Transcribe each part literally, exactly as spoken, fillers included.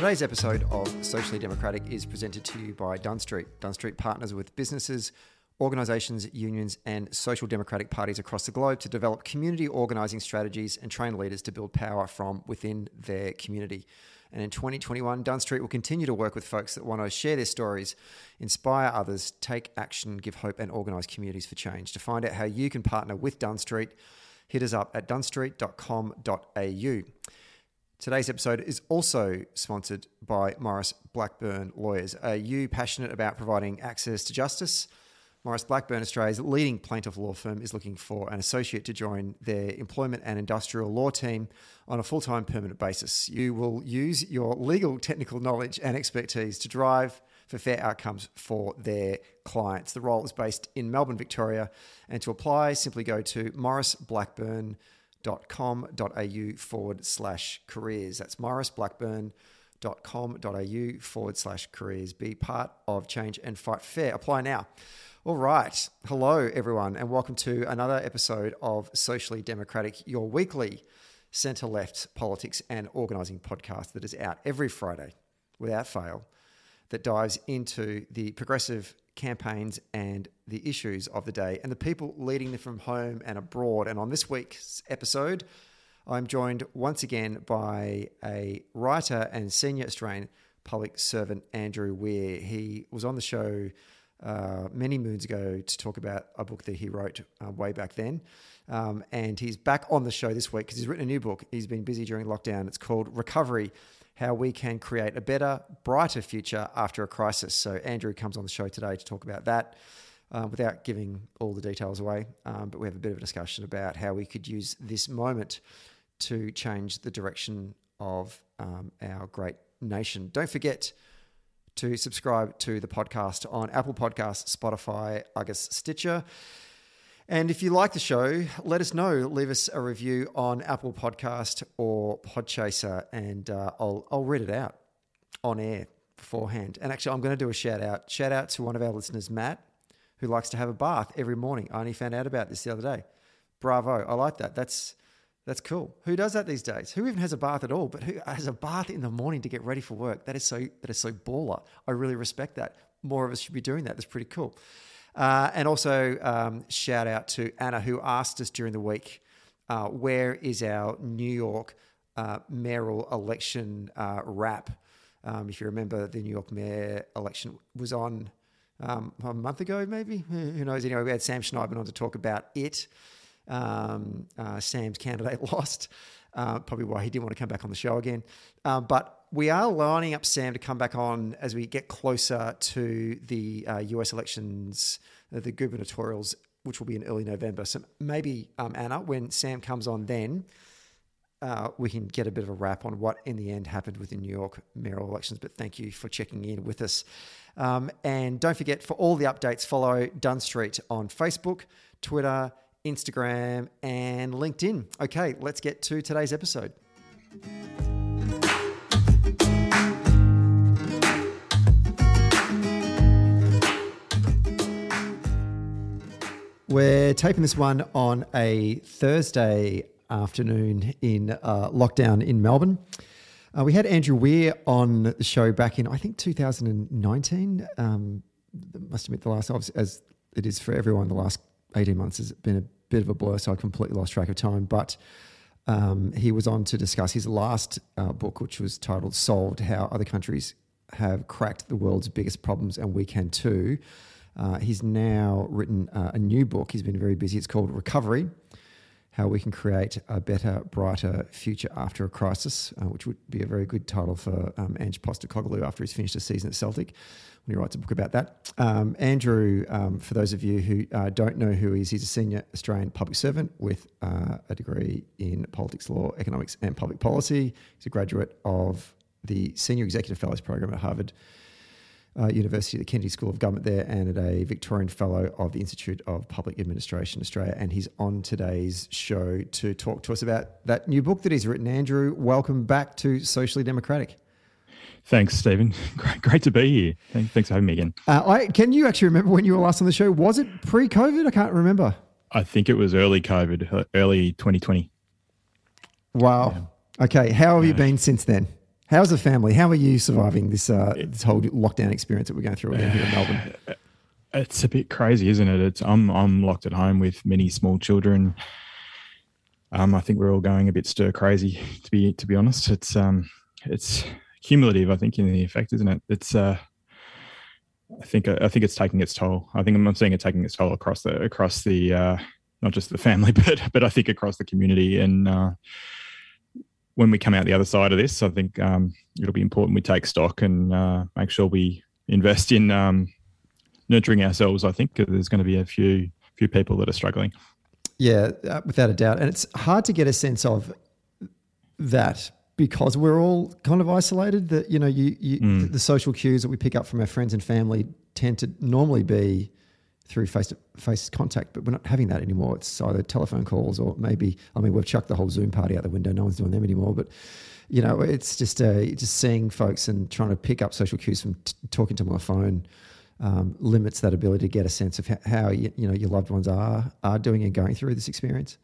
Today's episode of Socially Democratic is presented to you by Dunn Street. Dunn Street partners with businesses, organisations, unions and social democratic parties across the globe to develop community organising strategies and train leaders to build power from within their community. And in twenty twenty-one, Dunn Street will continue to work with folks that want to share their stories, inspire others, take action, give hope and organise communities for change. To find out how you can partner with Dunn Street, hit us up at dunn street dot com dot a u. Today's episode is also sponsored by Maurice Blackburn Lawyers. Are you passionate about providing access to justice? Maurice Blackburn, Australia's leading plaintiff law firm, is looking for an associate to join their employment and industrial law team on a full-time permanent basis. You will use your legal technical knowledge and expertise to drive for fair outcomes for their clients. The role is based in Melbourne, Victoria, and to apply, simply go to maurice blackburn dot com dot a u forward slash careers. That's maurice blackburn dot com dot a u forward slash careers. Be part of change and fight fair. Apply now. All right. Hello, everyone, and welcome to another episode of Socially Democratic, your weekly centre-left politics and organising podcast that is out every Friday without fail, that dives into the progressive campaigns and the issues of the day and the people leading them from home and abroad. And on this week's episode, I'm joined once again by a writer and senior Australian public servant, Andrew Weir. He was on the show Uh, many moons ago to talk about a book that he wrote uh, way back then. Um, and he's back on the show this week because he's written a new book. He's been busy during lockdown. It's called Recovery, How We Can Create a Better, Brighter Future After a Crisis. So Andrew comes on the show today to talk about that um, without giving all the details away. Um, but we have a bit of a discussion about how we could use this moment to change the direction of um, our great nation. Don't forget to subscribe to the podcast on Apple Podcasts, Spotify, I guess Stitcher. And if you like the show, let us know. Leave us a review on Apple Podcast or Podchaser, and uh, I'll I'll read it out on air beforehand. And actually, I'm going to do a shout out. Shout out to one of our listeners, Matt, who likes to have a bath every morning. I only found out about this the other day. Bravo! I like that. That's That's cool. Who does that these days? Who even has a bath at all? But who has a bath in the morning to get ready for work? That is so that is so baller. I really respect that. More of us should be doing that. That's pretty cool. Uh, and also um, shout out to Anna, who asked us during the week, uh, where is our New York uh, mayoral election uh, wrap? Um, if you remember, the New York mayor election was on um, a month ago, maybe. Who knows? Anyway, we had Sam Schneidman on to talk about it. Um, uh, Sam's candidate lost, uh, probably why he didn't want to come back on the show again. Um, but we are lining up Sam to come back on as we get closer to the uh, U S elections, uh, the gubernatorials, which will be in early November. So maybe, um, Anna, when Sam comes on then, uh, we can get a bit of a wrap on what in the end happened with the New York mayoral elections. But thank you for checking in with us. Um, and don't forget, for all the updates, follow Dunn Street on Facebook, Twitter, Instagram and LinkedIn. Okay, let's get to today's episode. We're taping this one on a Thursday afternoon in uh, lockdown in Melbourne. Uh, we had Andrew Weir on the show back in, I think, two thousand nineteen. Um, must admit the last, as it is for everyone, the last eighteen months has been a bit of a blur, so I completely lost track of time. But um, he was on to discuss his last uh, book, which was titled Solved, How Other Countries Have Cracked the World's Biggest Problems and We Can Too. Uh, he's now written uh, a new book. He's been very busy. It's called Recovery, How We Can Create a Better, Brighter Future After a Crisis, uh, which would be a very good title for um, Ange Postecoglou after he's finished a season at Celtic, when he writes a book about that. Um, Andrew, um, for those of you who uh, don't know who he is, he's a senior Australian public servant with uh, a degree in politics, law, economics and public policy. He's a graduate of the Senior Executive Fellows Program at Harvard uh, University, the Kennedy School of Government there, and a Victorian Fellow of the Institute of Public Administration Australia. And he's on today's show to talk to us about that new book that he's written. Andrew, welcome back to Socially Democratic. Thanks, Stephen. Great, great to be here. Thanks for having me again. Uh, I, can you actually remember when you were last on the show? Was it pre-COVID? I can't remember. I think it was early COVID, early twenty twenty. Wow. Yeah. Okay. How have you been since then? How's the family? How are you surviving this uh, this whole lockdown experience that we're going through again here in Melbourne? It's a bit crazy, isn't it? It's I'm I'm locked at home with many small children. Um, I think we're all going a bit stir crazy, to be to be honest. It's um it's cumulative, I think, in the effect, isn't it? It's uh, I think I think it's taking its toll. I think I'm seeing it taking its toll across the across the uh, not just the family, but but I think across the community. And uh, when we come out the other side of this, I think um, it'll be important we take stock and uh, make sure we invest in um, nurturing ourselves. I think there's going to be a few few people that are struggling. Yeah, uh, without a doubt. And it's hard to get a sense of that because we're all kind of isolated. That, you know, you, you mm. the social cues that we pick up from our friends and family tend to normally be through face-to-face contact, but we're not having that anymore. It's either telephone calls or maybe, I mean, we've chucked the whole Zoom party out the window. No one's doing them anymore. But, you know, it's just uh, just seeing folks and trying to pick up social cues from t- talking to my phone um, limits that ability to get a sense of how, how you, you know, your loved ones are are doing and going through this experience.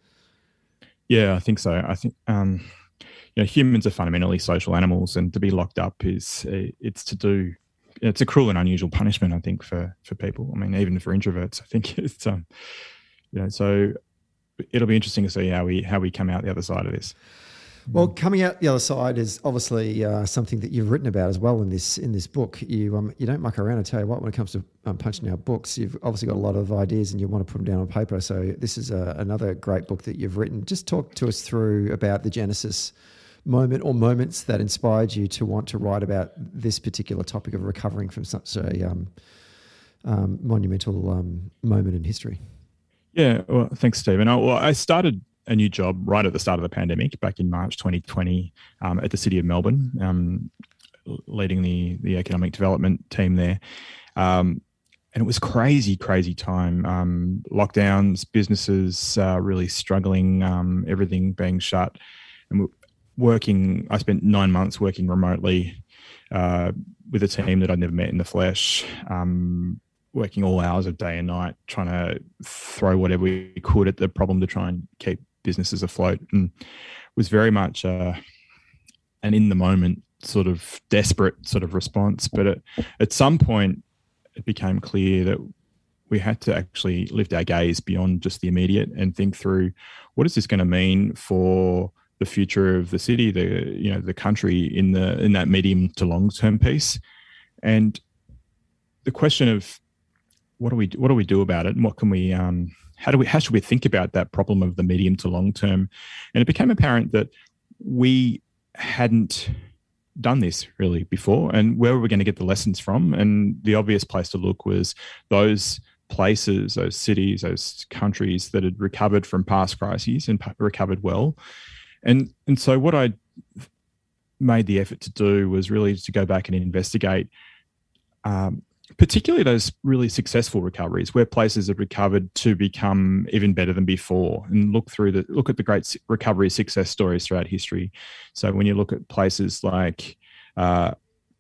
Yeah, I think so. I think, um, you know, humans are fundamentally social animals, and to be locked up is, uh, it's to do, it's a cruel and unusual punishment, I think, for, for people. I mean, even for introverts, I think it's, um, you know, so it'll be interesting to see how we, how we come out the other side of this. Well, coming out the other side is obviously uh, something that you've written about as well in this in this book. You um, you don't muck around. I tell you what, when it comes to um, punching out books, you've obviously got a lot of ideas and you want to put them down on paper. So this is a, another great book that you've written. Just talk to us through about the genesis moment or moments that inspired you to want to write about this particular topic of recovering from such a um, um, monumental um, moment in history. Yeah, well, thanks, Stephen. I, well, I started a new job right at the start of the pandemic back in March twenty twenty um, at the City of Melbourne, um, leading the the economic development team there. Um, and it was crazy, crazy time. Um, lockdowns, businesses uh, really struggling, um, everything being shut. And working, I spent nine months working remotely uh, with a team that I'd never met in the flesh, um, working all hours of day and night, trying to throw whatever we could at the problem to try and keep businesses afloat, and was very much uh, an in the moment sort of desperate sort of response. But at, at some point it became clear that we had to actually lift our gaze beyond just the immediate and think through, what is this going to mean for the future of the city, the, you know, the country in the, in that medium to long term piece. And the question of what do we, what do we do about it? And what can we, um, How do we? How should we think about that problem of the medium to long term? And it became apparent that we hadn't done this really before, and where were we going to get the lessons from? And the obvious place to look was those places, those cities, those countries that had recovered from past crises and recovered well. And and so what I made the effort to do was really to go back and investigate. Um, particularly those really successful recoveries where places have recovered to become even better than before, and look through the look at the great recovery success stories throughout history. So when you look at places like uh,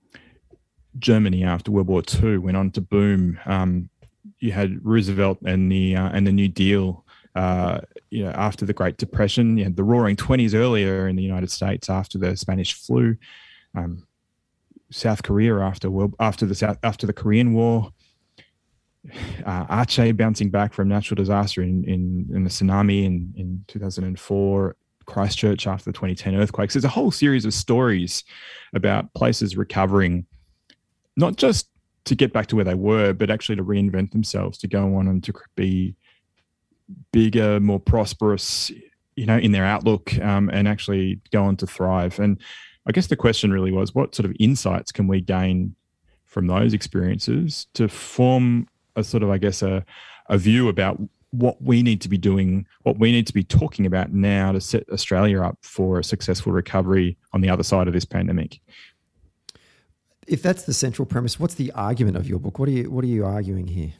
Germany after World War Two went on to boom, um, you had Roosevelt and the uh, and the New Deal. Uh, you know, after the Great Depression, you had the Roaring Twenties earlier in the United States after the Spanish flu. Um, South Korea after world, after the South after the Korean War, uh, Aceh bouncing back from natural disaster in in, in the tsunami in, in two thousand four, Christchurch after the twenty ten earthquakes. There's a whole series of stories about places recovering, not just to get back to where they were, but actually to reinvent themselves, to go on and to be bigger, more prosperous, you know, in their outlook, um, and actually go on to thrive. And I guess the question really was, what sort of insights can we gain from those experiences to form a sort of, I guess, a, a view about what we need to be doing, what we need to be talking about now to set Australia up for a successful recovery on the other side of this pandemic. If that's the central premise, what's the argument of your book? What are you, what are you arguing here?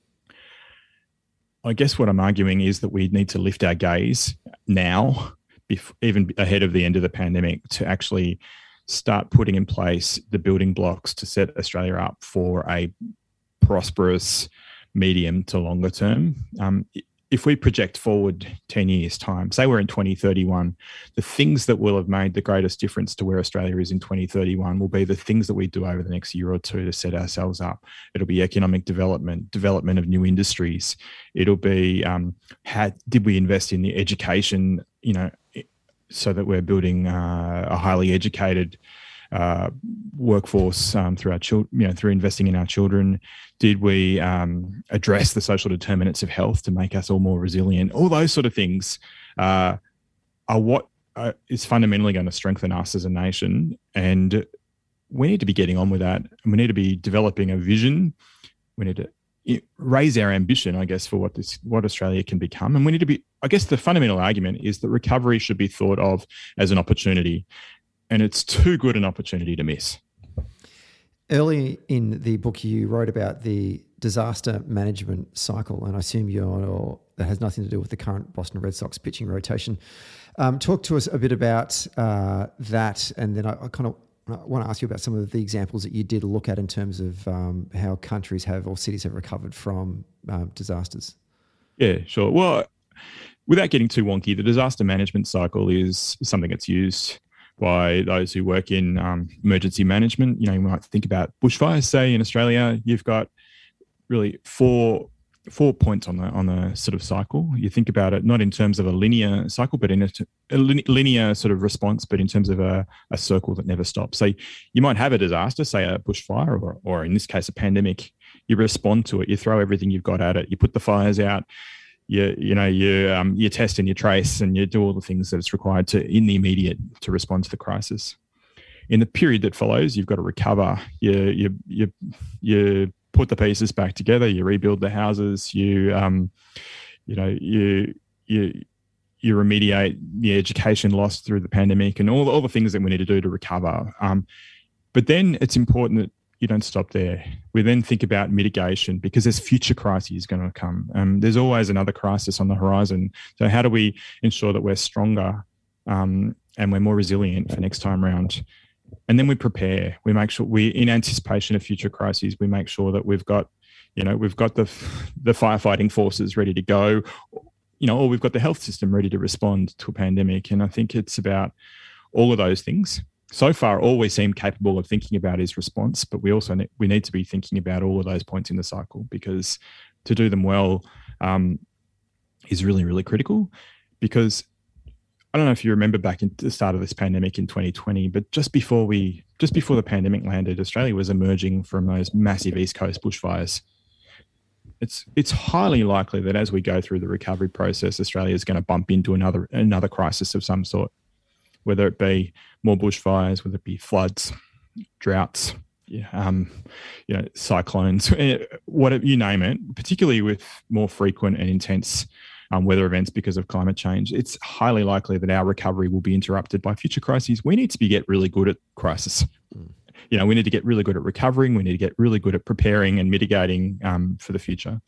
I guess what I'm arguing is that we need to lift our gaze now, even ahead of the end of the pandemic, to actually start putting in place the building blocks to set Australia up for a prosperous medium to longer term. Um, if we project forward ten years' time, say we're in twenty thirty-one, the things that will have made the greatest difference to where Australia is in twenty thirty-one will be the things that we do over the next year or two to set ourselves up. It'll be economic development, development of new industries. It'll be um, how did we invest in the education, you know, so that we're building uh, a highly educated uh, workforce um, through our children, you know, through investing in our children. Did we um, address the social determinants of health to make us all more resilient? All those sort of things uh, are what uh, is fundamentally going to strengthen us as a nation. And we need to be getting on with that. And we need to be developing a vision. We need to raise our ambition, I guess, for what this, what Australia can become. And we need to be, I guess the fundamental argument is that recovery should be thought of as an opportunity. And it's too good an opportunity to miss. Early in the book, you wrote about the disaster management cycle, and I assume you're, that has nothing to do with the current Boston Red Sox pitching rotation. Um, talk to us a bit about uh, that, and then I, I kind of want to ask you about some of the examples that you did look at in terms of um, how countries have or cities have recovered from um, disasters. Yeah, sure. Well, without getting too wonky, the disaster management cycle is something that's used by those who work in um, emergency management. You know, you might think about bushfires, say in Australia, you've got really four four points on the on the sort of cycle. You think about it not in terms of a linear cycle, but in a, a linear sort of response, but in terms of a, a circle that never stops. So you might have a disaster, say a bushfire, or, or in this case, a pandemic. You respond to it. You throw everything you've got at it. You put the fires out. You you know you um, you test and you trace and you do all the things that it's required to in the immediate to respond to the crisis. In the period that follows, you've got to recover. You you you you put the pieces back together. You rebuild the houses. You um you know you you you remediate the education lost through the pandemic and all all the things that we need to do to recover. Um, but then it's important that you don't stop there. We then think about mitigation because there's future crises going to come. Um, there's always another crisis on the horizon. So how do we ensure that we're stronger um, and we're more resilient for next time round? And then we prepare. We make sure we, in anticipation of future crises, we make sure that we've got, you know, we've got the the firefighting forces ready to go, you know, or we've got the health system ready to respond to a pandemic. And I think it's about all of those things. So far, all we seem capable of thinking about is response, but we also ne- we need to be thinking about all of those points in the cycle because to do them well um, is really, really critical. Because I don't know if you remember back in the start of this pandemic in twenty twenty, but just before we, just before the pandemic landed, Australia was emerging from those massive East Coast bushfires. It's it's highly likely that as we go through the recovery process, Australia is going to bump into another another crisis of some sort. Whether it be more bushfires, whether it be floods, droughts, yeah, um, you know, cyclones, whatever you name it, particularly with more frequent and intense um, weather events because of climate change, it's highly likely that our recovery will be interrupted by future crises. We need to be get really good at crisis. Mm. You know, we need to get really good at recovering. We need to get really good at preparing and mitigating um, for the future.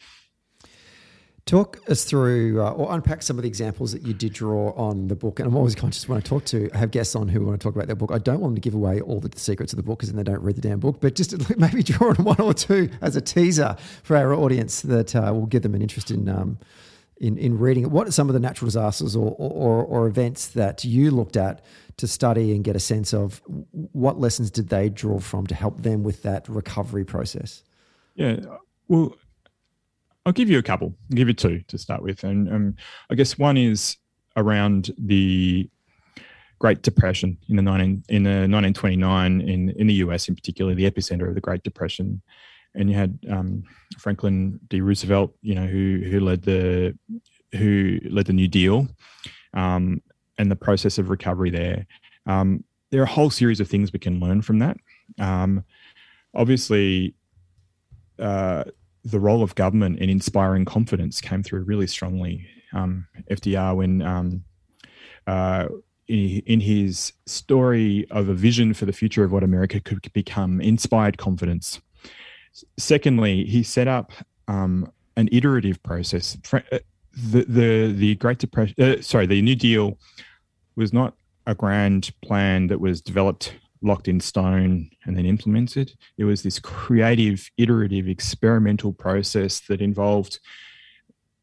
Talk us through uh, or unpack some of the examples that you did draw on the book. And I'm always conscious when I talk to, have guests on who want to talk about their book. I don't want them to give away all the secrets of the book because then they don't read the damn book, but just maybe draw on one or two as a teaser for our audience that uh, will give them an interest in, um, in in reading it. What are some of the natural disasters or, or, or events that you looked at to study and get a sense of what lessons did they draw from to help them with that recovery process? Yeah, well, I'll give you a couple. I'll give you two to start with. And um, I guess one is around the Great Depression in the nineteen in the nineteen twenty-nine in, in the U S in particular, the epicenter of the Great Depression. And you had um, Franklin D. Roosevelt, you know, who who led the who led the New Deal um, and the process of recovery there. Um, there are a whole series of things we can learn from that. Um, obviously, uh, the role of government in inspiring confidence came through really strongly. Um, F D R, when um, uh, in, in his story of a vision for the future of what America could become, inspired confidence. Secondly, he set up um, an iterative process. The the the Great Depression, uh, sorry, the New Deal was not a grand plan that was developed, locked in stone and then implemented. It was this creative, iterative, experimental process that involved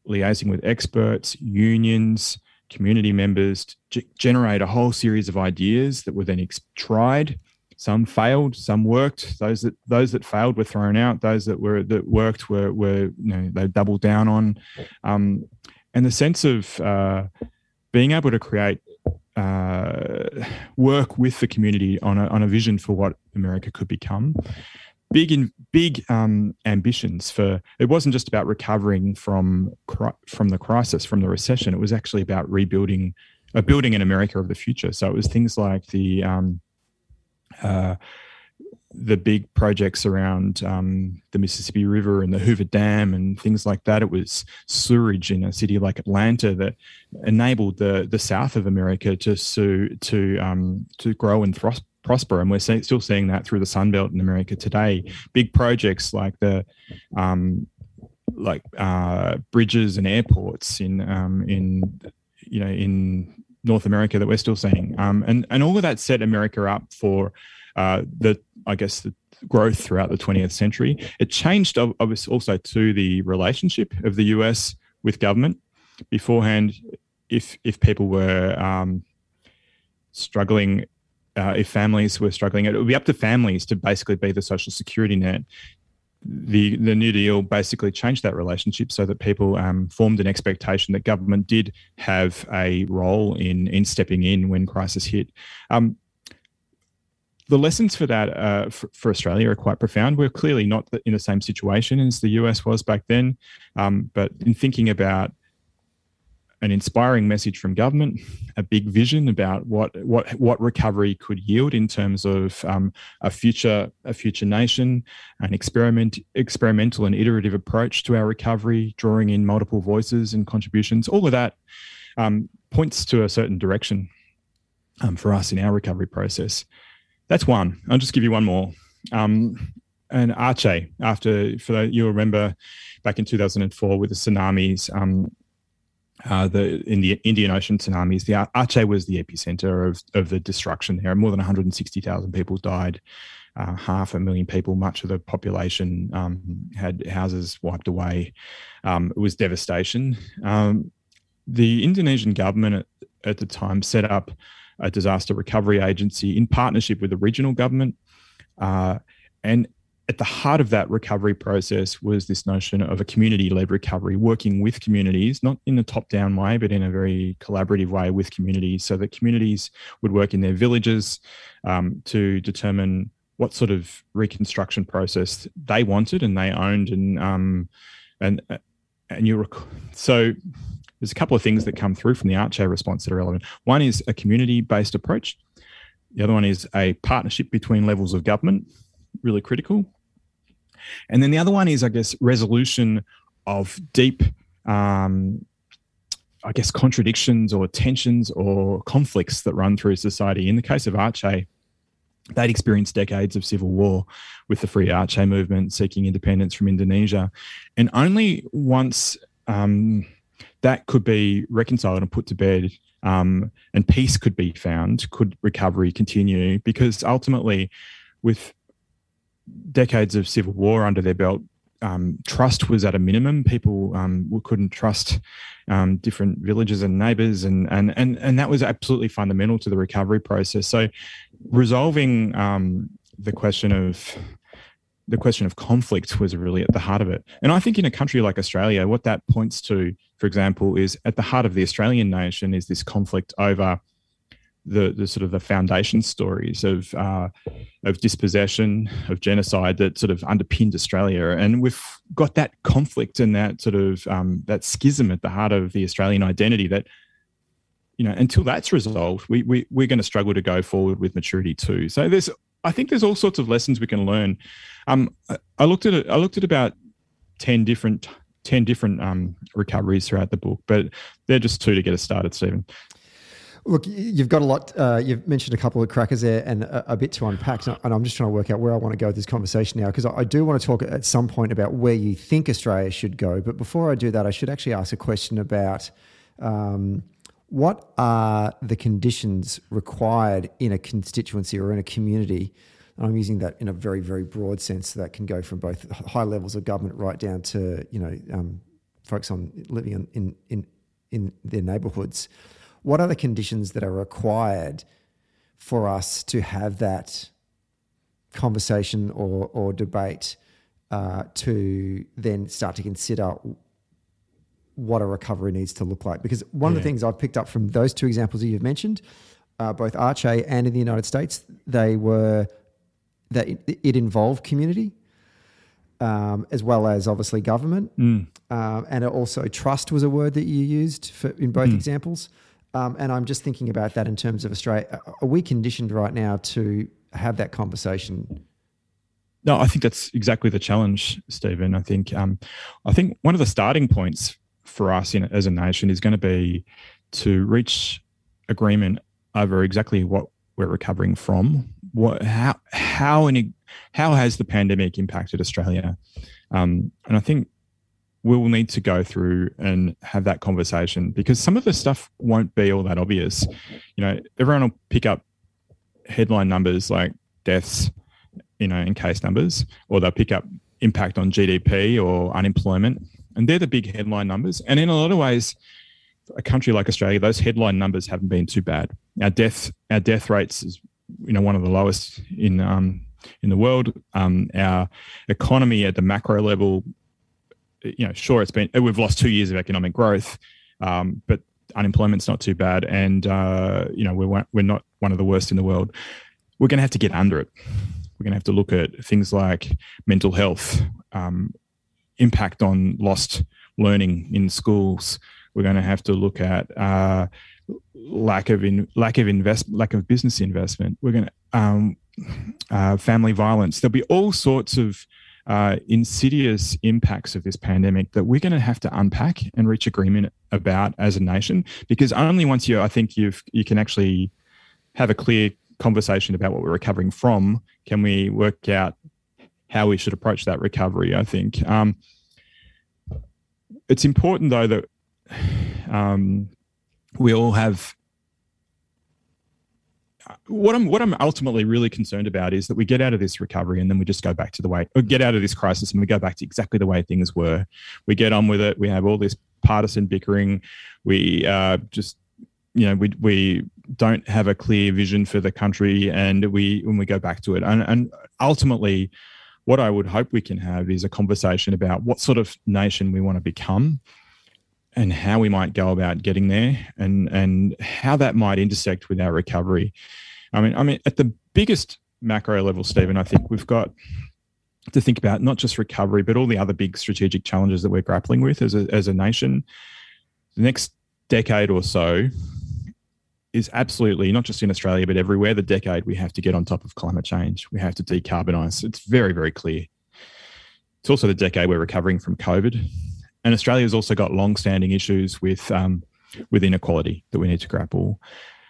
liaising with experts, unions, community members to g- generate a whole series of ideas that were then ex- tried. Some failed, some worked. Those that those that failed were thrown out. Those that were that worked were were you know they doubled down on, um, and the sense of uh, being able to create uh, work with the community on a on a vision for what America could become. Big in big um, ambitions for it wasn't just about recovering from from the crisis, from the recession. It was actually about rebuilding, uh, building an America of the future. So it was things like the um, uh, the big projects around um, the Mississippi River and the Hoover Dam and things like that. It was sewerage in a city like Atlanta that enabled the the South of America to to to, um, to grow and thrust. prosper, and we're see, still seeing that through the Sun Belt in America today. Big projects like the um, like uh, bridges and airports in um, in you know in North America that we're still seeing, um, and and all of that set America up for uh, the I guess the growth throughout the twentieth century. It changed obviously also to the relationship of the U S with government. Beforehand, if if people were um, struggling. Uh, if families were struggling, it would be up to families to basically be the social security net. The the New Deal basically changed that relationship so that people um, formed an expectation that government did have a role in in stepping in when crisis hit. Um, the lessons for that uh, for, for Australia are quite profound. We're clearly not in the same situation as the U S was back then, um, but in thinking about an inspiring message from government, a big vision about what what what recovery could yield in terms of um, a future a future nation, an experiment experimental and iterative approach to our recovery, drawing in multiple voices and contributions. All of that um, points to a certain direction um, for us in our recovery process. That's one. I'll just give you one more. Um, and Aceh, after for the, you'll remember back in two thousand four with the tsunamis. Um, Uh, the in the Indian Ocean tsunamis, the Aceh was the epicenter of, of the destruction there. More than one hundred sixty thousand people died, uh, half a million people, much of the population um, had houses wiped away. Um, it was devastation. Um, the Indonesian government at, at the time set up a disaster recovery agency in partnership with the regional government, uh, and at the heart of that recovery process was this notion of a community-led recovery, working with communities, not in a top-down way, but in a very collaborative way with communities, so that communities would work in their villages um, to determine what sort of reconstruction process they wanted and they owned. And um, and and you rec- so there's a couple of things that come through from the Aceh response that are relevant. One is a community-based approach. The other one is a partnership between levels of government, really critical. And then the other one is, I guess, resolution of deep, um, I guess, contradictions or tensions or conflicts that run through society. In the case of Aceh, they'd experienced decades of civil war with the Free Aceh movement seeking independence from Indonesia. And only once um, that could be reconciled and put to bed um, and peace could be found, could recovery continue, because ultimately with decades of civil war under their belt, um, trust was at a minimum. People um, couldn't trust um, different villages and neighbours, and and and and that was absolutely fundamental to the recovery process. So, resolving um, the question of the question of conflict was really at the heart of it. And I think in a country like Australia, what that points to, for example, is at the heart of the Australian nation is this conflict over the, the sort of the foundation stories of uh, of dispossession, of genocide that sort of underpinned Australia. And we've got that conflict and that sort of um, that schism at the heart of the Australian identity that, you know, until that's resolved, we, we, we're going to struggle to go forward with maturity too. So there's, I think there's all sorts of lessons we can learn. Um, I looked at it, I looked at about ten different ten different um, recoveries throughout the book, but they're just two to get us started, Stephen. Look, you've got a lot. Uh, you've mentioned a couple of crackers there and a, a bit to unpack. And I'm just trying to work out where I want to go with this conversation now, because I, I do want to talk at some point about where you think Australia should go. But before I do that, I should actually ask a question about um, what are the conditions required in a constituency or in a community. And I'm using that in a very, very broad sense. So that can go from both high levels of government right down to, you know, um, folks on living in, in in in their neighbourhoods. What are the conditions that are required for us to have that conversation or or debate uh, to then start to consider what a recovery needs to look like? Because one yeah. of the things I've picked up from those two examples that you've mentioned, uh, both Arche and in the United States, they were that it, it involved community. Um, as well as obviously government, mm. um, and also trust was a word that you used for, in both mm. examples. Um, and I'm just thinking about that in terms of Australia. Are we conditioned right now to have that conversation? No, I think that's exactly the challenge, Stephen. I think um, I think one of the starting points for us in, as a nation is going to be to reach agreement over exactly what we're recovering from. What, how, how, any, how has the pandemic impacted Australia? Um, and I think we will need to go through and have that conversation, because some of the stuff won't be all that obvious. You know, everyone will pick up headline numbers like deaths, you know, and case numbers, or they'll pick up impact on G D P or unemployment, and they're the big headline numbers. And in a lot of ways, a country like Australia, those headline numbers haven't been too bad. Our death, our death rates is, you know, one of the lowest in um, in the world. Um, our economy at the macro level, you know, sure, it's been we've lost two years of economic growth, um, but unemployment's not too bad, and uh, you know, we're we're not one of the worst in the world. We're going to have to get under it. We're going to have to look at things like mental health, um, impact on lost learning in schools. We're going to have to look at uh, lack of in, lack of invest lack of business investment. We're going to um, uh, family violence. There'll be all sorts of uh, insidious impacts of this pandemic that we're going to have to unpack and reach agreement about as a nation. Because only once you, I think you've you can actually have a clear conversation about what we're recovering from, can we work out how we should approach that recovery. I think um, it's important though that. Um, we all have what I'm what I'm ultimately really concerned about is that we get out of this recovery and then we just go back to the way or get out of this crisis and we go back to exactly the way things were. We get on with it. We have all this partisan bickering. We uh, just you know we we don't have a clear vision for the country, and we when we go back to it and, and ultimately what I would hope we can have is a conversation about what sort of nation we want to become, and how we might go about getting there, and and how that might intersect with our recovery. I mean, I mean, at the biggest macro level, Stephen, I think we've got to think about not just recovery, but all the other big strategic challenges that we're grappling with as a as a nation. The next decade or so is absolutely, not just in Australia, but everywhere, the decade we have to get on top of climate change. We have to decarbonise. It's very, very clear. It's also the decade we're recovering from COVID. And Australia's also got long-standing issues with um, with inequality that we need to grapple.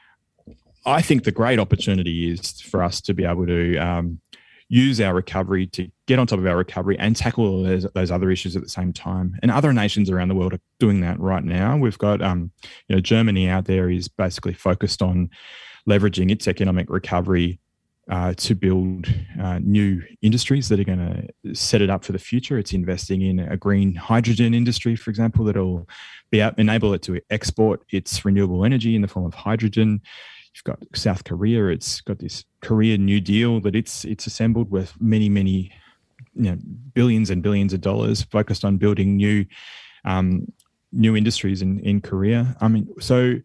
I think the great opportunity is for us to be able to um, use our recovery to get on top of our recovery and tackle those, those other issues at the same time. And other nations around the world are doing that right now. We've got, um, you know, Germany out there is basically focused on leveraging its economic recovery Uh, to build uh, new industries that are going to set it up for the future. It's investing in a green hydrogen industry, for example, that will be out, enable it to export its renewable energy in the form of hydrogen. You've got South Korea. It's got this Korea New Deal that it's it's assembled with many, many, you know, billions and billions of dollars focused on building new um, new industries in, in Korea. I mean, so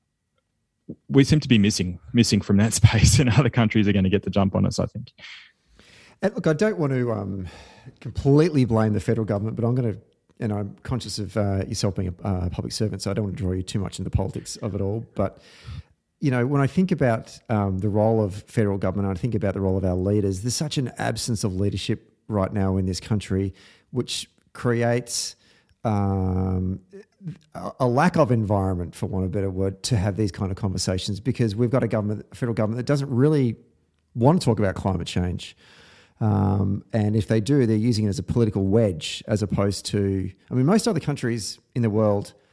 we seem to be missing missing from that space, and other countries are going to get the jump on us, I think. And look, I don't want to um, completely blame the federal government, but I'm going to, and I'm conscious of uh, yourself being a uh, public servant, so I don't want to draw you too much into the politics of it all. But, you know, when I think about um, the role of federal government, I think about the role of our leaders, there's such an absence of leadership right now in this country, which creates Um, a lack of environment, for want of a better word, to have these kind of conversations, because we've got a government, a federal government that doesn't really want to talk about climate change. Um, and if they do, they're using it as a political wedge as opposed to, I mean, most other countries in the world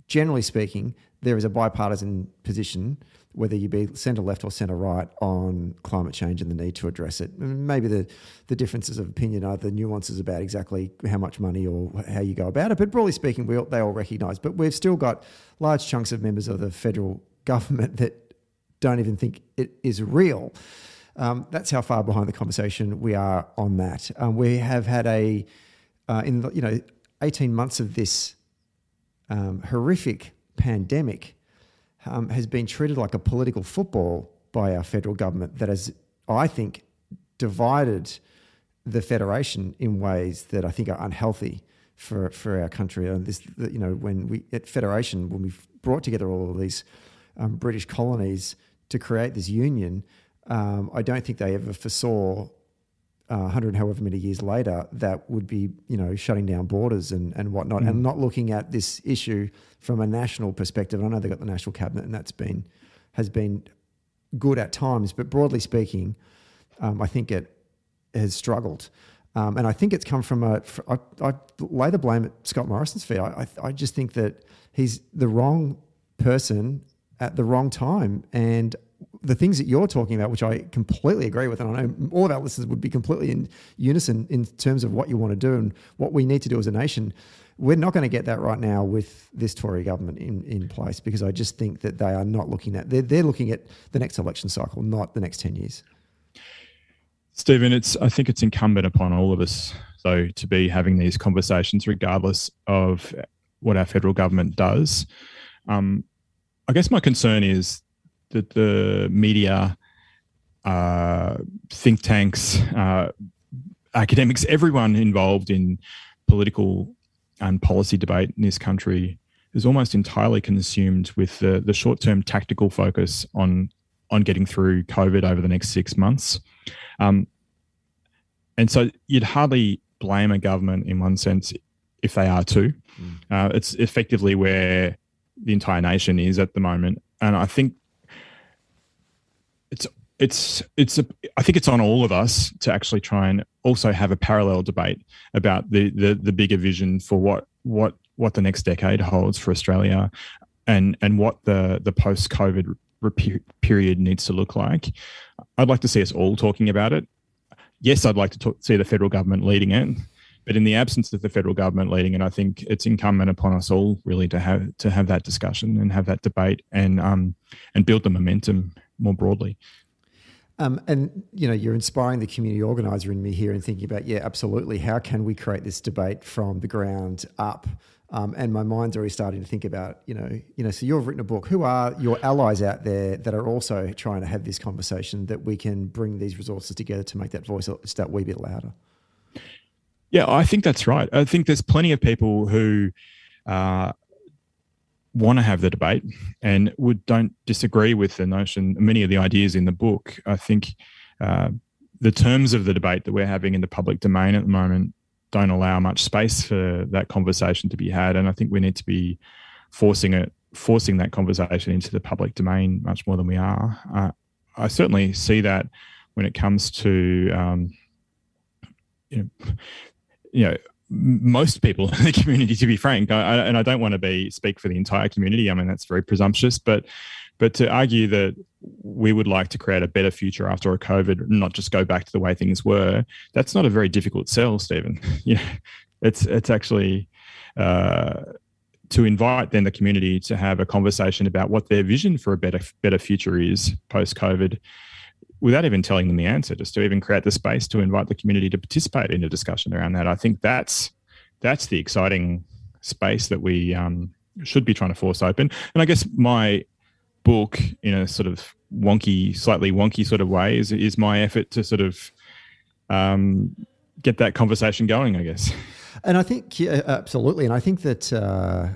generally speaking, there is a bipartisan position, whether you be centre left or centre right, on climate change and the need to address it. Maybe the, the differences of opinion are the nuances about exactly how much money or how you go about it. But broadly speaking, we all, they all recognise. But we've still got large chunks of members of the federal government that don't even think it is real. Um, that's how far behind the conversation we are on that. Um, we have had a, uh, in the, you know, eighteen months of this um, horrific pandemic um, has been treated like a political football by our federal government that has, I think, divided the federation in ways that I think are unhealthy for for our country. And this, you know, when we at federation, when we brought together all of these um, British colonies to create this union, um, I don't think they ever foresaw uh, one hundred however many years later that would be, you know, shutting down borders and, and whatnot, mm. and not looking at this issue from a national perspective. I know they've got the national cabinet, and that's been has been good at times, but broadly speaking, um, I think it has struggled. Um, and I think it's come from a. I, I lay the blame at Scott Morrison's feet. I, I I just think that he's the wrong person at the wrong time, and the things that you're talking about, which I completely agree with, and I know all of our listeners would be completely in unison in terms of what you want to do and what we need to do as a nation. We're not going to get that right now with this Tory government in, in place, because I just think that they are not looking at, they're, they're looking at the next election cycle, not the next ten years. Stephen, it's, I think it's incumbent upon all of us, though, to be having these conversations regardless of what our federal government does. Um, I guess my concern is that the media, uh, think tanks, uh, academics, everyone involved in political and policy debate in this country is almost entirely consumed with the, the short-term tactical focus on on getting through COVID over the next six months. Um, and so you'd hardly blame a government in one sense if they are too. Mm. Uh, it's effectively where the entire nation is at the moment. And I think it's it's it's a, I think it's on all of us to actually try and also have a parallel debate about the the, the bigger vision for what what what the next decade holds for Australia, and and what the the post-COVID period needs to look like. I'd like to see us all talking about it. Yes, I'd like to talk, see the federal government leading it, but in the absence of the federal government leading it, I think it's incumbent upon us all really to have to have that discussion and have that debate and um and build the momentum more broadly. Um, and, you know, you're inspiring the community organiser in me here and thinking about, yeah, absolutely, how can we create this debate from the ground up? Um, and my mind's already starting to think about, you know, you know, so you've written a book. Who are your allies out there that are also trying to have this conversation, that we can bring these resources together to make that voice just that wee bit louder? Yeah, I think that's right. I think there's plenty of people who uh, want to have the debate and would don't disagree with the notion, many of the ideas in the book. I think uh, the terms of the debate that we're having in the public domain at the moment don't allow much space for that conversation to be had, and I think we need to be forcing it, forcing that conversation into the public domain much more than we are. Uh, I certainly see that when it comes to um, you know, you know. most people in the community, to be frank, I, I, and I don't want to be speak for the entire community. I mean, that's very presumptuous, but but to argue that we would like to create a better future after a COVID, not just go back to the way things were, that's not a very difficult sell, Stephen. You know, it's it's actually uh, to invite then the community to have a conversation about what their vision for a better better future is post COVID, without even telling them the answer, just to even create the space to invite the community to participate in a discussion around that. I think that's that's the exciting space that we um, should be trying to force open. And I guess my book, in a sort of wonky, slightly wonky sort of way, is, is my effort to sort of um, get that conversation going, I guess. And I think, yeah, absolutely. And I think that... Uh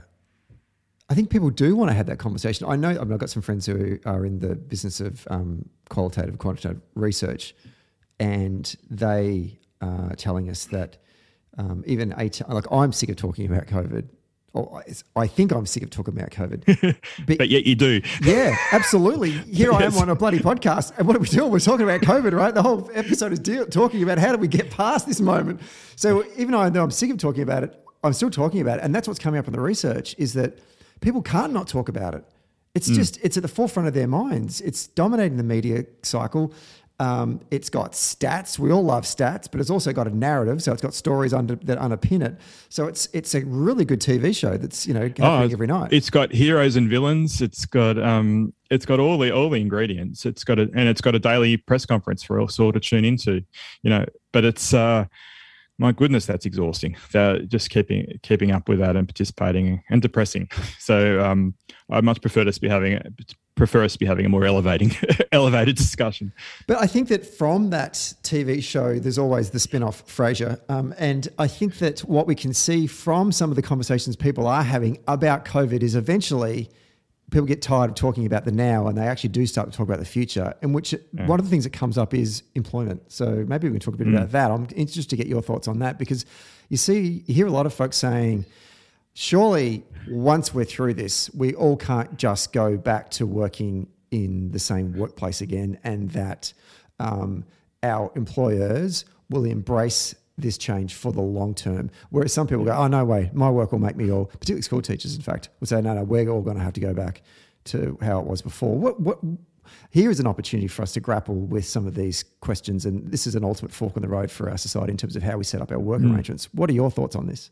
I think people do want to have that conversation. I know, I mean, I've got some friends who are in the business of um, qualitative, quantitative research, and they are telling us that um, even eight, like I'm sick of talking about COVID. Or I think I'm sick of talking about COVID. But, but yet you do. Yeah, absolutely. Here yes. I am on a bloody podcast. And what are we doing? We're talking about COVID, right? The whole episode is deal- talking about how do we get past this moment. So even though I know I'm sick of talking about it, I'm still talking about it. And that's what's coming up in the research, is that people can't not talk about it. It's mm. just, it's at the forefront of their minds. It's dominating the media cycle. Um, it's got stats. We all love stats, but it's also got a narrative. So it's got stories under, that underpin it. So it's it's a really good T V show that's, you know, happening oh, every night. It's got heroes and villains. It's got um, it's got all the all the ingredients. It's got a and it's got a daily press conference for us all to tune into. You know, but it's uh, my goodness, that's exhausting. Uh, just keeping keeping up with that and participating and depressing. So um, I much prefer us to be having. A, prefer us to be having a more elevating, elevated discussion. But I think that from that T V show, there's always the spin-off Frasier. Um, and I think that what we can see from some of the conversations people are having about COVID is eventually people get tired of talking about the now and they actually do start to talk about the future, in which yeah. one of the things that comes up is employment. So maybe we can talk a bit mm. about that. I'm interested to get your thoughts on that, because you see, you hear a lot of folks saying, surely once we're through this, we all can't just go back to working in the same workplace again, and that um, our employers will embrace this change for the long term. Whereas some people go, oh, no way, my work will make me all, particularly school teachers, in fact, will say, no, no, we're all going to have to go back to how it was before. What, what, here is an opportunity for us to grapple with some of these questions, and this is an ultimate fork in the road for our society in terms of how we set up our work mm. arrangements. What are your thoughts on this?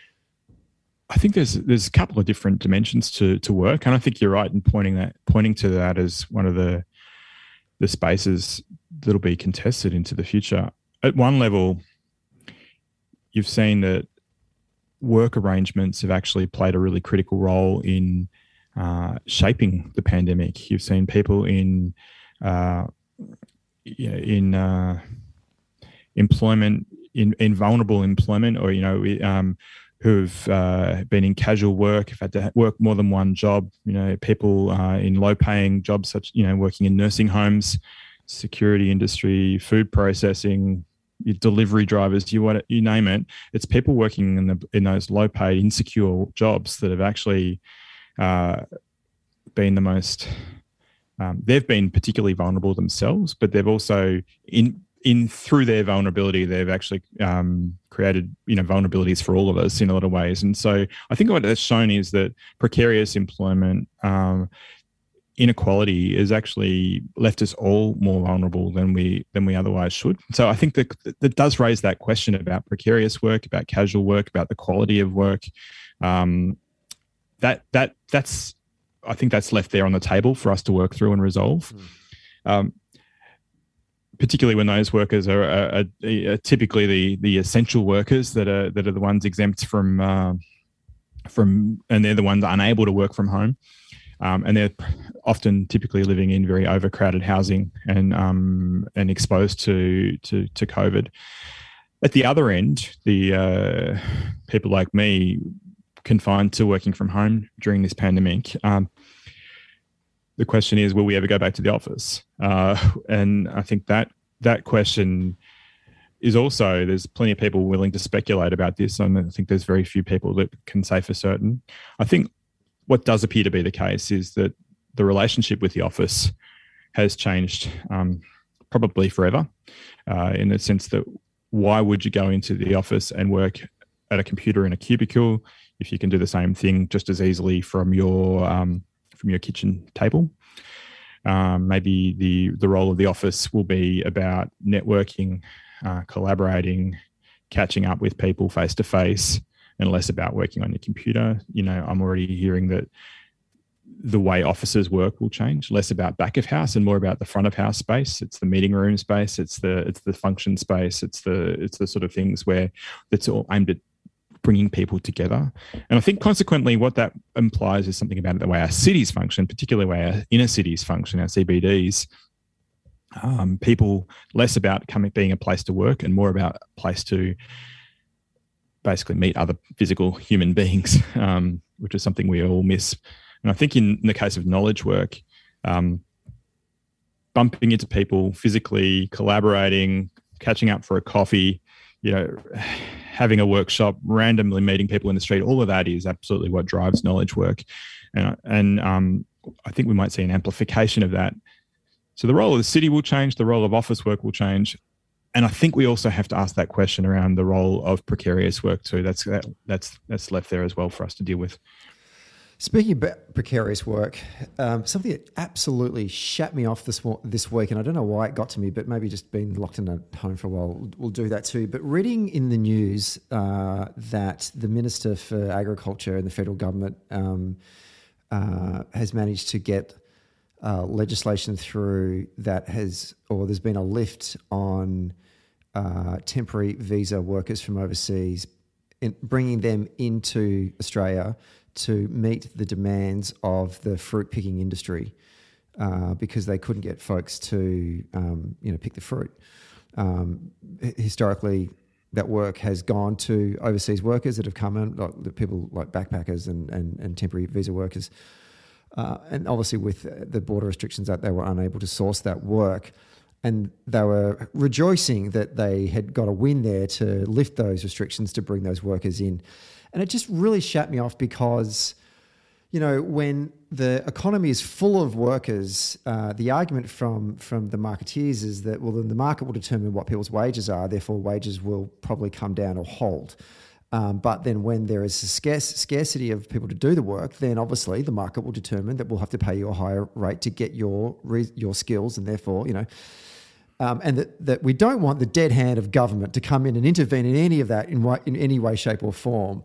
I think there's there's a couple of different dimensions to to work, and I think you're right in pointing that pointing to that as one of the the spaces that'll be contested into the future. At one level, you've seen that work arrangements have actually played a really critical role in uh, shaping the pandemic. You've seen people in uh, in uh, employment, in, in vulnerable employment, or you know. Um, who've uh, been in casual work, have had to work more than one job, you know, people uh, in low-paying jobs, such, you know, working in nursing homes, security industry, food processing, delivery drivers, you want it, you name it. It's people working in the in those low-paid, insecure jobs that have actually uh, been the most. Um, they've been particularly vulnerable themselves, but they've also in. In through their vulnerability, they've actually um, created, you know, vulnerabilities for all of us in a lot of ways. And so I think what that's shown is that precarious employment um, inequality has actually left us all more vulnerable than we than we otherwise should. So I think that that does raise that question about precarious work, about casual work, about the quality of work. Um, that that that's I think that's left there on the table for us to work through and resolve. Mm. Um, particularly when those workers are, are, are typically the the essential workers that are that are the ones exempt from uh, from, and they're the ones unable to work from home, um, and they're often typically living in very overcrowded housing and um, and exposed to to to COVID. At the other end, the uh, people like me, confined to working from home during this pandemic. Um, The question is, will we ever go back to the office? Uh, and I think that that question is also, there's plenty of people willing to speculate about this. And I think there's very few people that can say for certain. I think what does appear to be the case is that the relationship with the office has changed um, probably forever, uh, in the sense that why would you go into the office and work at a computer in a cubicle if you can do the same thing just as easily from your um, from your kitchen table? Um, maybe the the role of the office will be about networking, uh, collaborating, catching up with people face to face, and less about working on your computer. You know, I'm already hearing that the way offices work will change, less about back of house and more about the front of house space. It's the meeting room space. It's the it's the function space. It's the it's the sort of things where it's all aimed at bringing people together. And I think consequently what that implies is something about the way our cities function, particularly the way our inner cities function, our C B Ds. Um, people less about coming being a place to work and more about a place to basically meet other physical human beings, um, which is something we all miss. And I think in, in the case of knowledge work, um, bumping into people physically, collaborating, catching up for a coffee, you know, having a workshop, randomly meeting people in the street, all of that is absolutely what drives knowledge work. And, and um, I think we might see an amplification of that. So the role of the city will change, the role of office work will change. And I think we also have to ask that question around the role of precarious work too. That's that, that's that's left there as well for us to deal with. Speaking about precarious work, um, something that absolutely shat me off this this week, and I don't know why it got to me, but maybe just being locked in at home for a while will, will do that too. But reading in the news uh, that the Minister for Agriculture in the federal government um, uh, has managed to get uh, legislation through that has, or there's been a lift on uh, temporary visa workers from overseas, in bringing them into Australia to meet the demands of the fruit picking industry, uh, because they couldn't get folks to, um, you know, pick the fruit. Um, historically, that work has gone to overseas workers that have come in, like the people like backpackers and, and, and temporary visa workers. Uh, and obviously with the border restrictions that they were unable to source that work. And they were rejoicing that they had got a win there to lift those restrictions to bring those workers in. And it just really shut me off because, you know, when the economy is full of workers, uh, the argument from from the marketeers is that, well, then the market will determine what people's wages are, therefore wages will probably come down or hold. Um, but then when there is a scarce, scarcity of people to do the work, then obviously the market will determine that we'll have to pay you a higher rate to get your your skills, and therefore, you know, Um, and that, that we don't want the dead hand of government to come in and intervene in any of that in, way, in any way, shape or form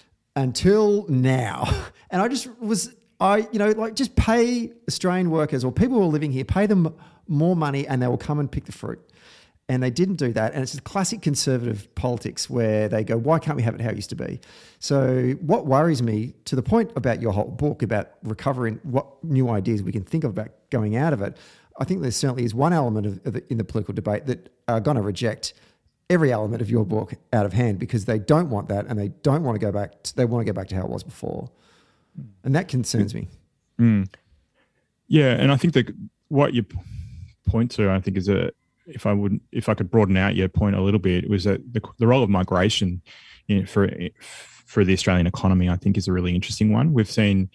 until now. And I just was, I you know, like just pay Australian workers or people who are living here, pay them more money and they will come and pick the fruit. And they didn't do that. And it's classic conservative politics where they go, why can't we have it how it used to be? So what worries me, to the point about your whole book, about recovering what new ideas we can think of about going out of it, I think there certainly is one element of, of the, in the political debate that are going to reject every element of your book out of hand because they don't want that and they don't want to go back. To, they want to go back to how it was before, and that concerns me. Mm. Yeah, and I think that what you point to, I think, is a if I would if I could broaden out your point a little bit, was that the, the role of migration, you know, for for the Australian economy, I think, is a really interesting one. We've seen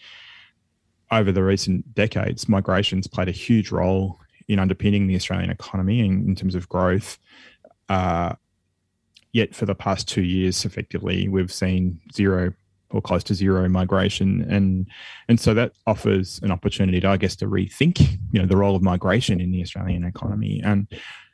over the recent decades, migration's played a huge role in underpinning the Australian economy in, in terms of growth. Uh, yet for the past two years, effectively, we've seen zero or close to zero migration. And and so that offers an opportunity to, I guess, to rethink, you know, the role of migration in the Australian economy. And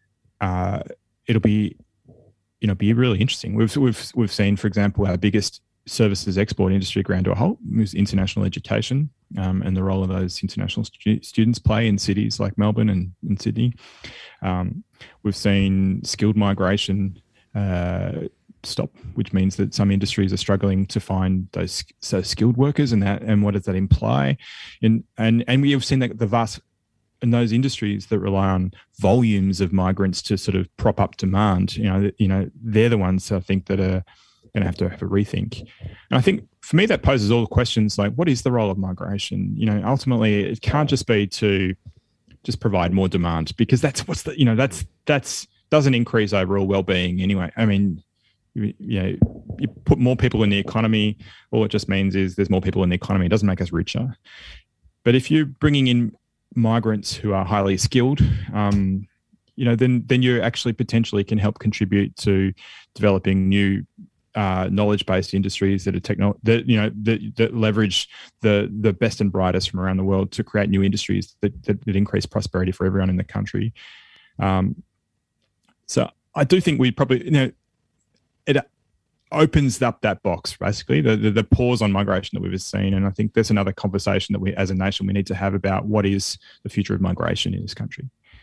uh, it'll be, you know, be really interesting. We've, we've, we've seen, for example, our biggest services export industry ground to a halt was international education, um, and the role of those international stu- students play in cities like Melbourne and, and Sydney. Um, we've seen skilled migration uh, stop, which means that some industries are struggling to find those so skilled workers, and that and what does that imply? And and and we have seen that the vast in those industries that rely on volumes of migrants to sort of prop up demand, you know, you know, they're the ones I think that are going to have to have a rethink. And I think for me that poses all the questions like, what is the role of migration? You know, ultimately it can't just be to just provide more demand, because that's what's the, you know, that's, that's doesn't increase overall well-being anyway. I mean, you, you know, you put more people in the economy, all it just means is there's more people in the economy. It doesn't make us richer. But if you're bringing in migrants who are highly skilled, um, you know, then, then you actually potentially can help contribute to developing new Uh, knowledge-based industries that are techno- that you know that, that leverage the the best and brightest from around the world to create new industries that that, that increase prosperity for everyone in the country. Um, so I do think we probably, you know, it opens up that box basically, the, the the pause on migration that we've seen, and I think there's another conversation that we, as a nation, we need to have about what is the future of migration in this country.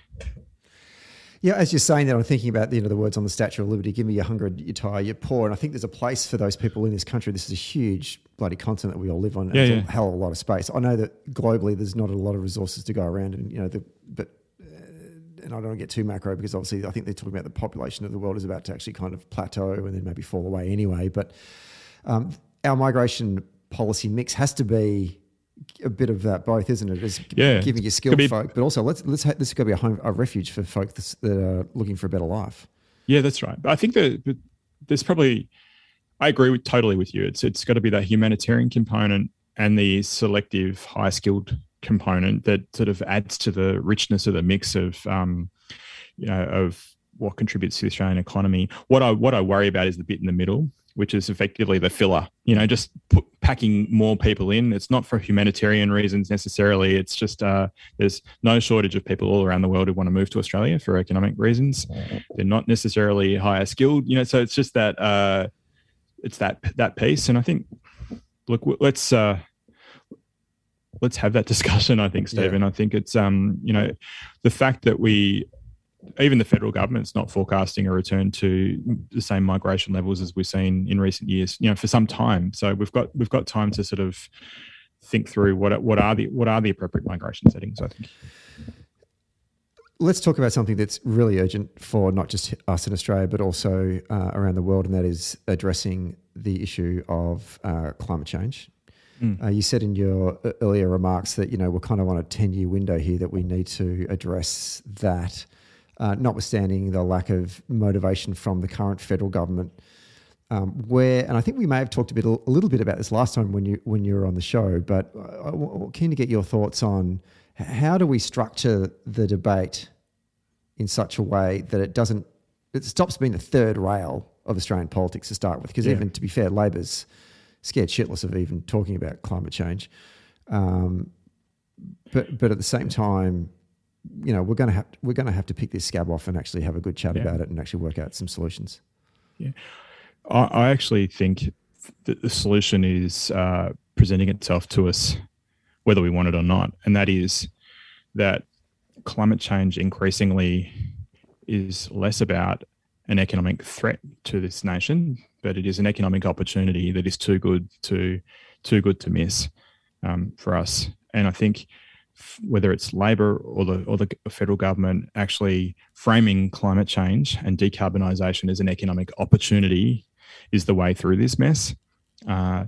Yeah, as you're saying that, I'm thinking about, you know, the words on the Statue of Liberty, give me your hunger, your tire, your poor. And I think there's a place for those people in this country. This is a huge bloody continent that we all live on. And yeah, there's yeah. a hell of a lot of space. I know that globally there's not a lot of resources to go around, and, you know, the, but, uh, and I don't want to get too macro because obviously I think they're talking about the population of the world is about to actually kind of plateau and then maybe fall away anyway. But um, our migration policy mix has to be a bit of that both, isn't it? It's yeah. giving you skilled be, folk, but also let's let's ha- this is going to be a home, a refuge for folk that's, that are looking for a better life. Yeah, that's right. But I think that there's probably, I agree with totally with you. It's it's got to be that humanitarian component and the selective, high skilled component that sort of adds to the richness of the mix of, um, you know, of what contributes to the Australian economy. What I what I worry about is the bit in the middle, which is effectively the filler. You know, just put packing more people in. It's not for humanitarian reasons necessarily. It's just uh, there's no shortage of people all around the world who want to move to Australia for economic reasons. They're not necessarily higher skilled, you know. So it's just that uh, it's that that piece. And I think, look, let's uh, let's have that discussion. I think, Stephen. Yeah. I think it's um, you know, the fact that we. Even the federal government's not forecasting a return to the same migration levels as we've seen in recent years, you know, for some time. So we've got we've got time to sort of think through what what are the what are the appropriate migration settings, I think. Let's talk about something that's really urgent for not just us in Australia, but also uh, around the world, and that is addressing the issue of uh, climate change. Mm. Uh, you said in your earlier remarks that, you know, we're kind of on a ten-year window here that we need to address that. Uh, notwithstanding the lack of motivation from the current federal government, um, where, and I think we may have talked a bit, a little bit about this last time when you when you were on the show, but I'm keen to get your thoughts on how do we structure the debate in such a way that it doesn't, it stops being the third rail of Australian politics to start with, because yeah. even, to be fair, Labor's scared shitless of even talking about climate change, um, but but at the same time, you know, we're going to have we're going to have to pick this scab off and actually have a good chat yeah. about it and actually work out some solutions. Yeah, I, I actually think that the solution is uh, presenting itself to us, whether we want it or not, and that is that climate change increasingly is less about an economic threat to this nation, but it is an economic opportunity that is too good to too good to miss um, for us. And I think, whether it's Labor or the or the federal government actually framing climate change and decarbonisation as an economic opportunity is the way through this mess. Uh,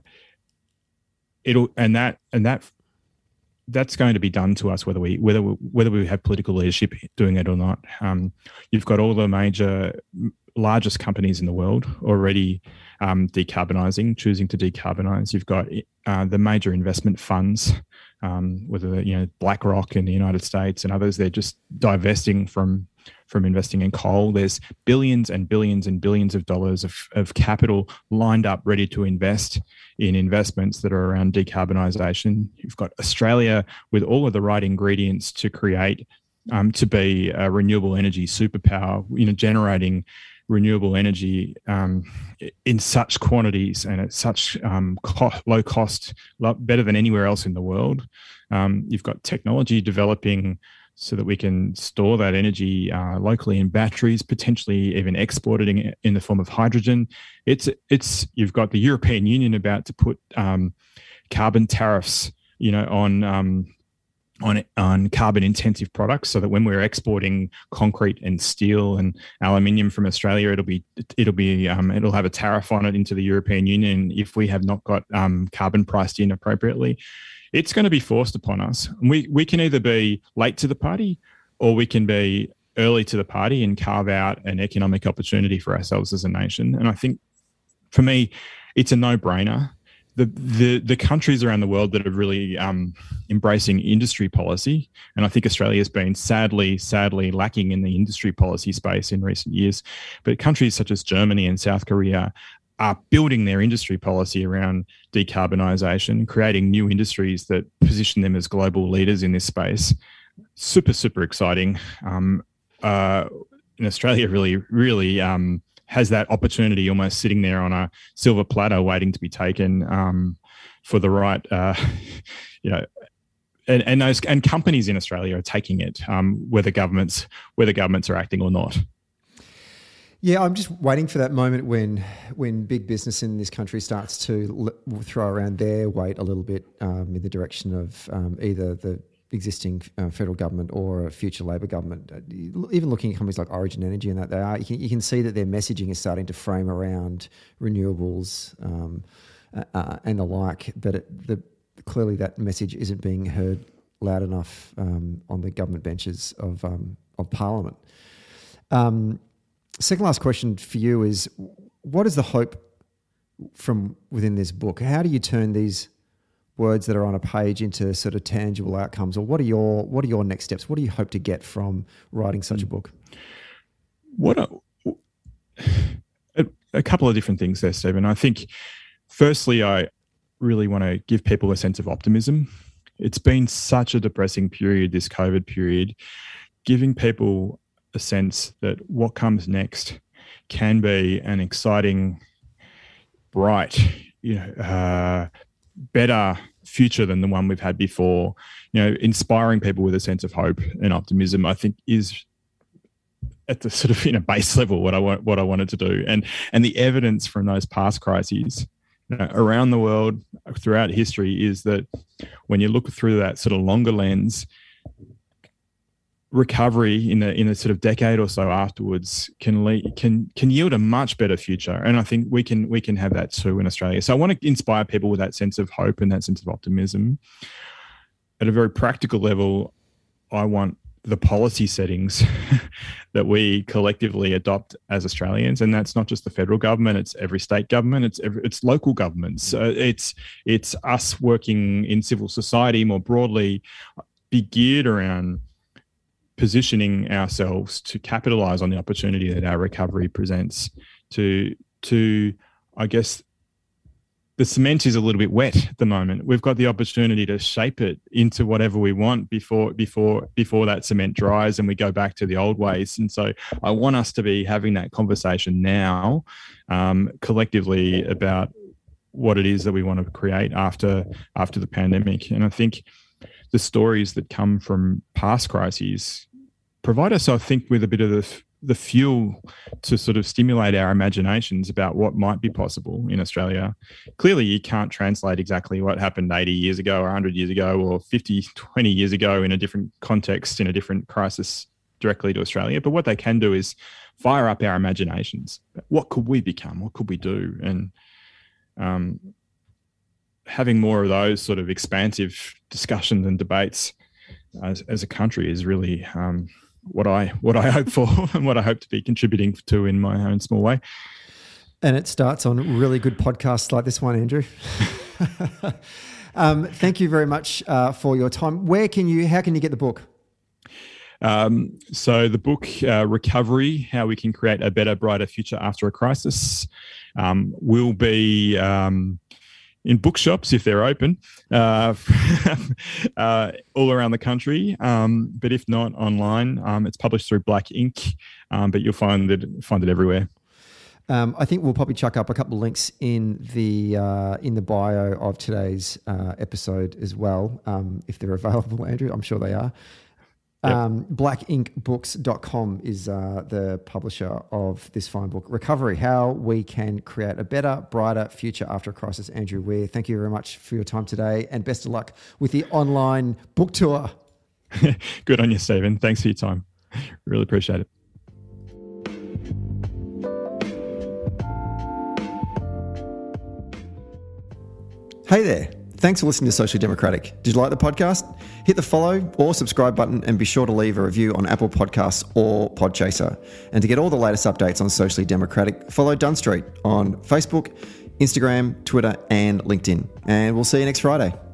it'll and that and that that's going to be done to us whether we whether we, whether we have political leadership doing it or not. Um, you've got all the major largest companies in the world already um, decarbonising, choosing to decarbonise. You've got uh, the major investment funds. Um, whether you know BlackRock in the United States and others, they're just divesting from from investing in coal. There's billions and billions and billions of dollars of, of capital lined up, ready to invest in investments that are around decarbonisation. You've got Australia with all of the right ingredients to create, um, to be a renewable energy superpower, you know, generating renewable energy um, in such quantities and at such um, co- low cost, better than anywhere else in the world. Um, you've got technology developing so that we can store that energy uh, locally in batteries, potentially even export it in, in the form of hydrogen. It's it's you've got the European Union about to put um, carbon tariffs, you know, on. Um, on on carbon intensive products, so that when we're exporting concrete and steel and aluminium from Australia, it'll be it'll be um, it'll have a tariff on it into the European Union if we have not got um, carbon priced in appropriately. It's going to be forced upon us. We we can either be late to the party or we can be early to the party and carve out an economic opportunity for ourselves as a nation. And I think for me, it's a no-brainer. The, the the countries around the world that are really um, embracing industry policy, and I think Australia has been sadly, sadly lacking in the industry policy space in recent years, but countries such as Germany and South Korea are building their industry policy around decarbonisation, creating new industries that position them as global leaders in this space. Super, super exciting. Um, uh, in Australia, really, really... Um, has that opportunity almost sitting there on a silver platter waiting to be taken um, for the right, uh, you know, and, and those and companies in Australia are taking it, um, whether governments whether governments are acting or not. Yeah, I'm just waiting for that moment when when big business in this country starts to l- throw around their weight a little bit um, in the direction of um, either the existing uh, federal government or a future Labor government. Uh, even looking at companies like Origin Energy and that, they are, you can, you can see that their messaging is starting to frame around renewables um, uh, and the like, but it, the, clearly that message isn't being heard loud enough um, on the government benches of um, of Parliament. Um, second last question for you is, what is the hope from within this book? How do you turn these words that are on a page into sort of tangible outcomes, or what are your what are your next steps? What do you hope to get from writing such a book? What a, a, a couple of different things there, Stephen. I think, firstly, I really want to give people a sense of optimism. It's been such a depressing period, this COVID period, giving people a sense that what comes next can be an exciting, bright, you know, uh, better future than the one we've had before. You know, inspiring people with a sense of hope and optimism, I think, is at the sort of, you know, base level what I want, what I wanted to do. And and the evidence from those past crises, you know, around the world throughout history, is that when you look through that sort of longer lens, recovery in a in a sort of decade or so afterwards can lead, can can yield a much better future. And I think we can we can have that too in Australia. So I want to inspire people with that sense of hope and that sense of optimism. At a very practical level, I want the policy settings that we collectively adopt as Australians, and that's not just the federal government; it's every state government, it's every, it's local governments, uh, it's it's us working in civil society more broadly, be geared around positioning ourselves to capitalise on the opportunity that our recovery presents. To to, I guess, the cement is a little bit wet at the moment. We've got the opportunity to shape it into whatever we want before before before that cement dries and we go back to the old ways. And so I want us to be having that conversation now, um, collectively, about what it is that we want to create after after the pandemic. And I think the stories that come from past crises provide us, I think, with a bit of the the fuel to sort of stimulate our imaginations about what might be possible in Australia. Clearly, you can't translate exactly what happened eighty years ago or one hundred years ago or fifty, twenty years ago in a different context, in a different crisis, directly to Australia. But what they can do is fire up our imaginations. What could we become? What could we do? And um, having more of those sort of expansive discussions and debates as, as a country is really um, what I what I hope for and what I hope to be contributing to in my own small way. And it starts on really good podcasts like this one, Andrew. um, thank you very much uh, for your time. Where can you, how can you get the book? Um, so the book, uh, Recovery, How We Can Create a Better, Brighter Future After a Crisis, um, will be um, in bookshops if they're open, uh, uh, all around the country. Um, but if not, online. Um, it's published through Black Ink, um, but you'll find it find it everywhere. Um, I think we'll probably chuck up a couple of links in the uh, in the bio of today's uh, episode as well, um, if they're available, Andrew. I'm sure they are. Yep. Um, black ink books dot com is uh, the publisher of this fine book, Recovery, How We Can Create a Better, Brighter Future After a Crisis. Andrew Weir, thank you very much for your time today, and best of luck with the online book tour. Good on you, Stephen. Thanks for your time. Really appreciate it. Hey there. Thanks for listening to Socially Democratic. Did you like the podcast? Hit the follow or subscribe button and be sure to leave a review on Apple Podcasts or Podchaser. And to get all the latest updates on Socially Democratic, follow Dunn Street on Facebook, Instagram, Twitter and LinkedIn. And we'll see you next Friday.